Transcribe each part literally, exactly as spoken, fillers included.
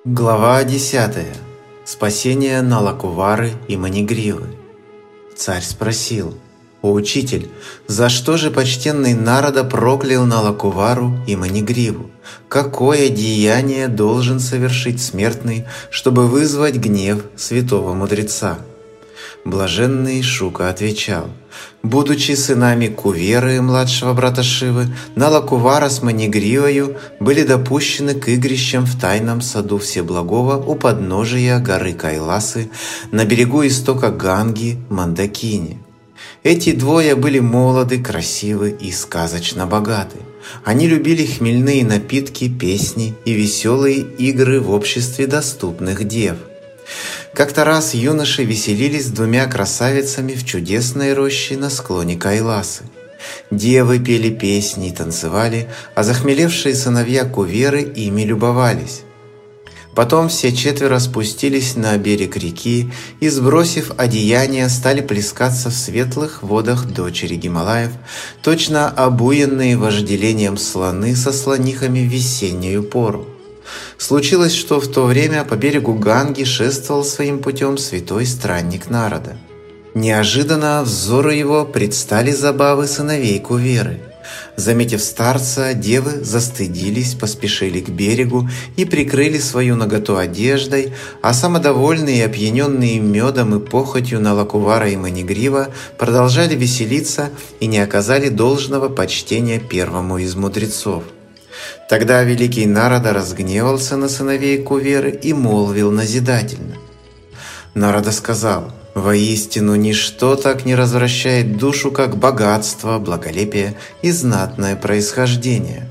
Глава десятая. Спасение Налакувары и Манигривы. Царь спросил: «О учитель, за что же почтенный Нарада проклял Налакувару и Манигриву? Какое деяние должен совершить смертный, чтобы вызвать гнев святого мудреца?» Блаженный Шука отвечал: «Будучи сынами Куверы, младшего брата Шивы, Налакувара с Манигривою были допущены к игрищам в тайном саду Всеблагого у подножия горы Кайласы на берегу истока Ганги Мандакини. Эти двое были молоды, красивы и сказочно богаты. Они любили хмельные напитки, песни и веселые игры в обществе доступных дев. Как-то раз юноши веселились с двумя красавицами в чудесной роще на склоне Кайласы. Девы пели песни и танцевали, а захмелевшие сыновья Куверы ими любовались. Потом все четверо спустились на берег реки и, сбросив одеяния, стали плескаться в светлых водах дочери Гималаев, точно обуянные вожделением слоны со слонихами в весеннюю пору. Случилось, что в то время по берегу Ганги шествовал своим путем святой странник Нарада. Неожиданно взору его предстали забавы сыновей Куверы. Заметив старца, девы застыдились, поспешили к берегу и прикрыли свою наготу одеждой, а самодовольные и опьяненные медом и похотью Налакувара и Манигрива продолжали веселиться и не оказали должного почтения первому из мудрецов. Тогда великий Нарада разгневался на сыновей Куверы и молвил назидательно. Нарада сказал: «Воистину ничто так не развращает душу, как богатство, благолепие и знатное происхождение.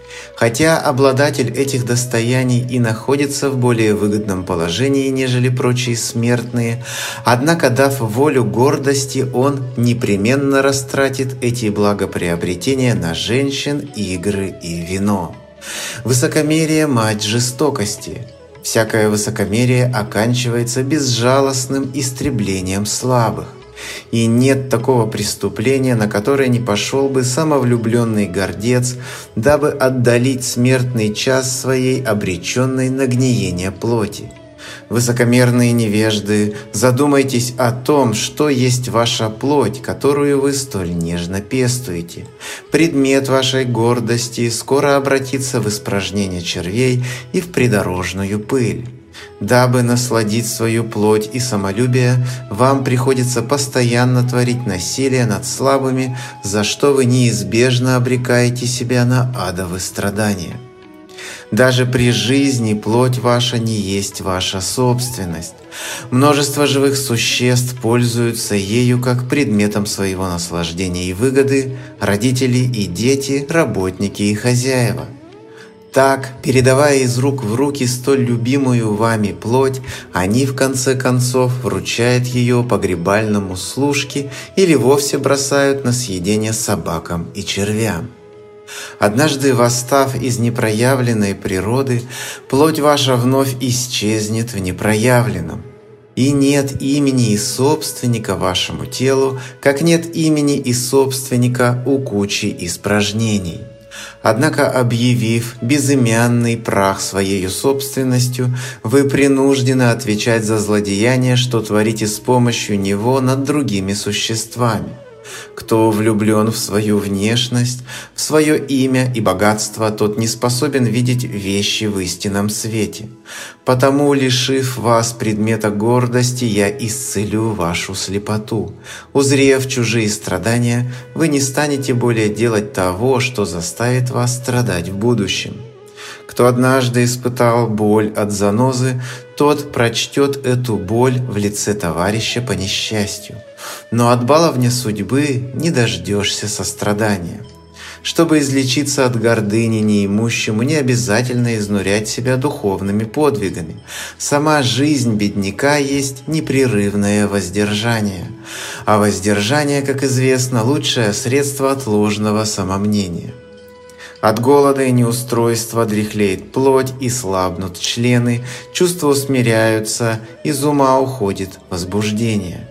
Хотя обладатель этих достояний и находится в более выгодном положении, нежели прочие смертные, однако, дав волю гордости, он непременно растратит эти благоприобретения на женщин, игры и вино. Высокомерие – мать жестокости. Всякое высокомерие оканчивается безжалостным истреблением слабых. И нет такого преступления, на которое не пошел бы самовлюбленный гордец, дабы отдалить смертный час своей обреченной на гниение плоти. Высокомерные невежды, задумайтесь о том, что есть ваша плоть, которую вы столь нежно пестуете. Предмет вашей гордости скоро обратится в испражнение червей и в придорожную пыль. Дабы насладить свою плоть и самолюбие, вам приходится постоянно творить насилие над слабыми, за что вы неизбежно обрекаете себя на адовые страдания. Даже при жизни плоть ваша не есть ваша собственность. Множество живых существ пользуются ею как предметом своего наслаждения и выгоды, родители и дети, работники и хозяева. Так, передавая из рук в руки столь любимую вами плоть, они в конце концов вручают ее погребальному служке или вовсе бросают на съедение собакам и червям. Однажды, восстав из непроявленной природы, плоть ваша вновь исчезнет в непроявленном. И нет имени и собственника вашему телу, как нет имени и собственника у кучи испражнений. Однако, объявив безымянный прах своей собственностью, вы принуждены отвечать за злодеяние, что творите с помощью него над другими существами. Кто влюблен в свою внешность, в свое имя и богатство, тот не способен видеть вещи в истинном свете. Потому, лишив вас предмета гордости, я исцелю вашу слепоту. Узрев чужие страдания, вы не станете более делать того, что заставит вас страдать в будущем. Кто однажды испытал боль от занозы, тот прочтет эту боль в лице товарища по несчастью. Но от баловня судьбы не дождешься сострадания. Чтобы излечиться от гордыни неимущему, не обязательно изнурять себя духовными подвигами. Сама жизнь бедняка есть непрерывное воздержание. А воздержание, как известно, лучшее средство от ложного самомнения. От голода и неустройства дряхлеет плоть и слабнут члены, чувства усмиряются, из ума уходит возбуждение.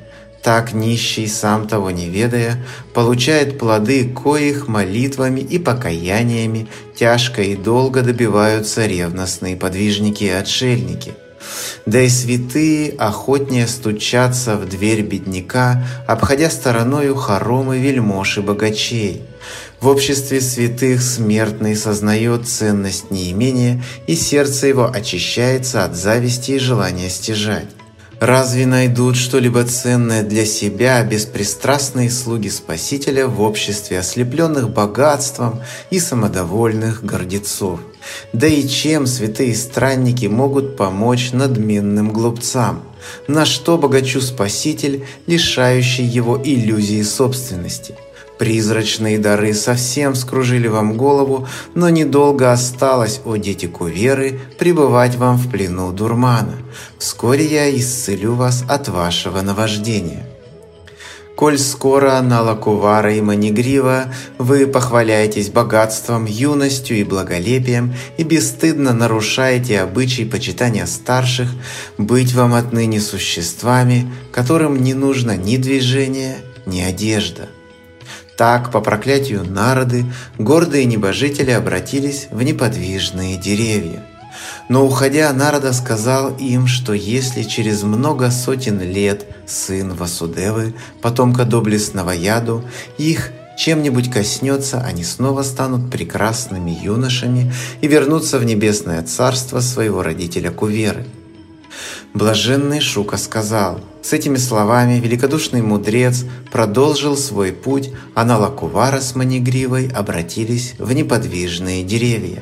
Так нищий, сам того не ведая, получает плоды, коих молитвами и покаяниями тяжко и долго добиваются ревностные подвижники и отшельники. Да и святые охотнее стучатся в дверь бедняка, обходя стороною хоромы вельмож и богачей. В обществе святых смертный сознает ценность неимения, и сердце его очищается от зависти и желания стяжать. Разве найдут что-либо ценное для себя беспристрастные слуги Спасителя в обществе ослепленных богатством и самодовольных гордецов? Да и чем святые странники могут помочь надменным глупцам? На что богачу Спаситель, лишающий его иллюзии собственности? Призрачные дары совсем вскружили вам голову, но недолго осталось, о дети Куверы, пребывать вам в плену дурмана. Вскоре я исцелю вас от вашего наваждения. Коль скоро на Лакувара и Манигрива вы похваляетесь богатством, юностью и благолепием и бесстыдно нарушаете обычай почитания старших, быть вам отныне существами, которым не нужно ни движение, ни одежда. Так, по проклятию Нарады, гордые небожители обратились в неподвижные деревья. Но, уходя, Нарада сказал им, что если через много сотен лет сын Васудевы, потомка доблестного Яду, их чем-нибудь коснется, они снова станут прекрасными юношами и вернутся в небесное царство своего родителя Куверы. Блаженный Шука сказал. С этими словами великодушный мудрец продолжил свой путь, а Налакувара с Манигривой обратились в неподвижные деревья.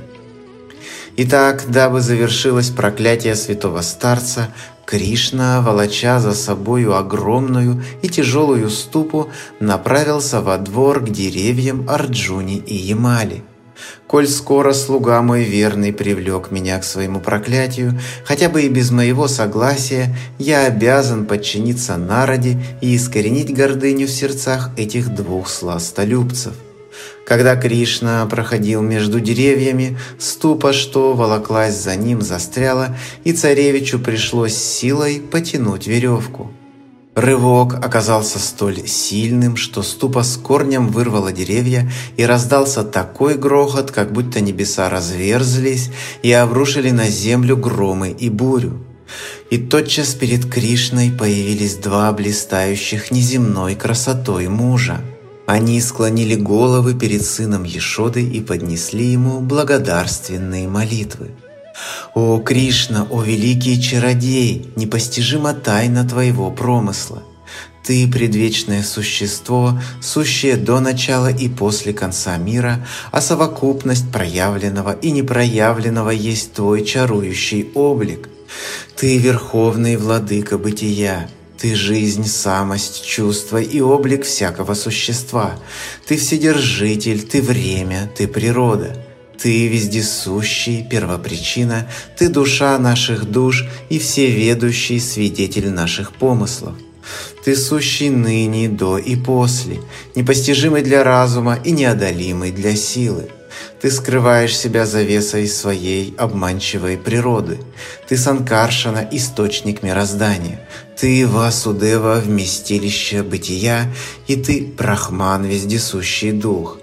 Итак, дабы завершилось проклятие святого старца, Кришна, волоча за собою огромную и тяжелую ступу, направился во двор к деревьям Арджуни и Ямали. «Коль скоро слуга мой верный привлек меня к своему проклятию, хотя бы и без моего согласия, я обязан подчиниться Нараде и искоренить гордыню в сердцах этих двух сластолюбцев». Когда Кришна проходил между деревьями, ступа, что волоклась за ним, застряла, и царевичу пришлось силой потянуть веревку. Рывок оказался столь сильным, что ступа с корнем вырвала деревья, и раздался такой грохот, как будто небеса разверзлись и обрушили на землю громы и бурю. И тотчас перед Кришной появились два блистающих неземной красотой мужа. Они склонили головы перед сыном Ешоды и поднесли ему благодарственные молитвы. «О Кришна, о великий чародей, непостижима тайна твоего промысла! Ты предвечное существо, сущее до начала и после конца мира, а совокупность проявленного и непроявленного есть твой чарующий облик. Ты верховный владыка бытия. Ты жизнь, самость, чувство и облик всякого существа. Ты вседержитель, ты время, ты природа. Ты вездесущий, первопричина, Ты душа наших душ и всеведущий свидетель наших помыслов. Ты сущий ныне, до и после, непостижимый для разума и неодолимый для силы. Ты скрываешь себя завесой своей обманчивой природы. Ты Санкаршана, источник мироздания. Ты Васудева, вместилище бытия, и Ты Брахман, вездесущий дух.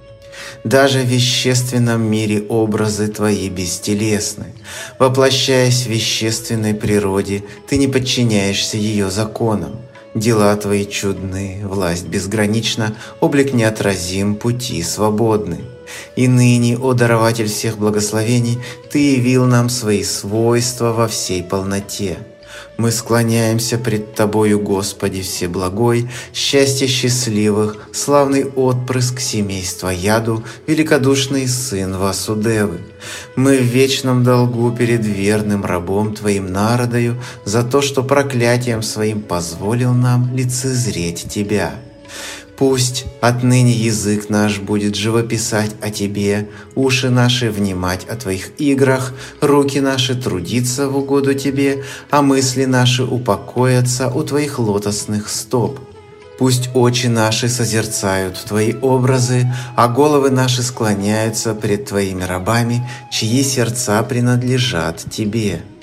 Даже в вещественном мире образы Твои бестелесны. Воплощаясь в вещественной природе, Ты не подчиняешься ее законам. Дела Твои чудны, власть безгранична, облик неотразим, пути свободны. И ныне, о дарователь всех благословений, Ты явил нам свои свойства во всей полноте. Мы склоняемся пред Тобою, Господи Всеблагой, счастье счастливых, славный отпрыск семейства Яду, великодушный сын Васудевы. Мы в вечном долгу перед верным рабом Твоим Нарадою за то, что проклятием своим позволил нам лицезреть Тебя. Пусть отныне язык наш будет живописать о Тебе, уши наши внимать о Твоих играх, руки наши трудиться в угоду Тебе, а мысли наши упокоятся у Твоих лотосных стоп. Пусть очи наши созерцают Твои образы, а головы наши склоняются пред Твоими рабами, чьи сердца принадлежат Тебе.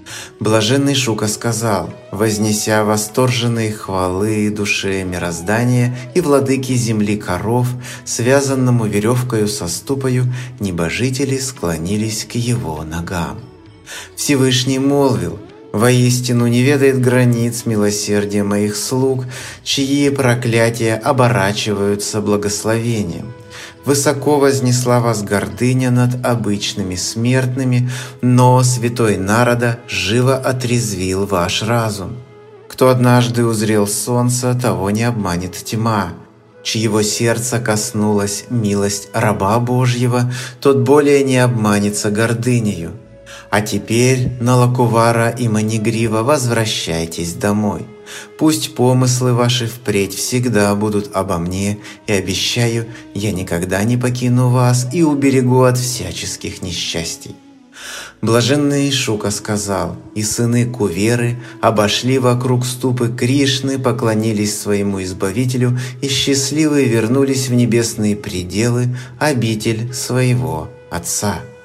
Блаженный Шука сказал, вознеся восторженные хвалы душе мироздания и владыке земли коров, связанному веревкою со ступою, небожители склонились к его ногам. Всевышний молвил: «Воистину не ведает границ милосердия моих слуг, чьи проклятия оборачиваются благословением. Высоко вознесла вас гордыня над обычными смертными, но святой народа живо отрезвил ваш разум. Кто однажды узрел солнце, того не обманет тьма. Чьего сердца коснулась милость раба Божьего, тот более не обманется гордынею. А теперь, Налакувара и Манигрива, возвращайтесь домой. Пусть помыслы ваши впредь всегда будут обо мне, и обещаю, я никогда не покину вас и уберегу от всяческих несчастий». Блаженный Шука сказал, и сыны Куверы обошли вокруг ступы Кришны, поклонились своему Избавителю и счастливые вернулись в небесные пределы, обитель своего Отца.